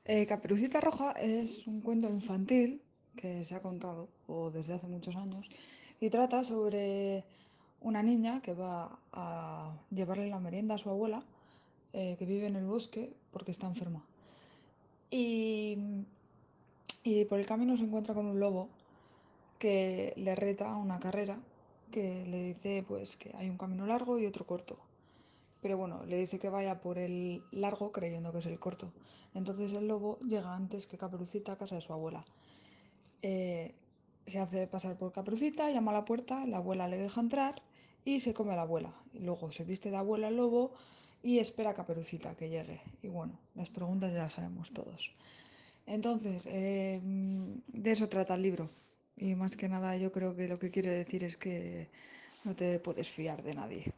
Caperucita Roja es un cuento infantil que se ha contado o desde hace muchos años y trata sobre una niña que va a llevarle la merienda a su abuela, que vive en el bosque porque está enferma. Y, y por el camino se encuentra con un lobo que le reta a una carrera, que le dice pues que hay un camino largo y otro corto. Pero bueno, le dice que vaya por el largo creyendo que es el corto. Entonces el lobo llega antes que Caperucita a casa de su abuela. Eh, Se hace pasar por Caperucita, llama a la puerta, la abuela le deja entrar y se come a la abuela. Y luego se viste de abuela el lobo y espera a Caperucita que llegue. Y bueno, las preguntas ya las sabemos todos. Entonces, de eso trata el libro. Y más que nada yo creo que lo que quiere decir es que no te puedes fiar de nadie.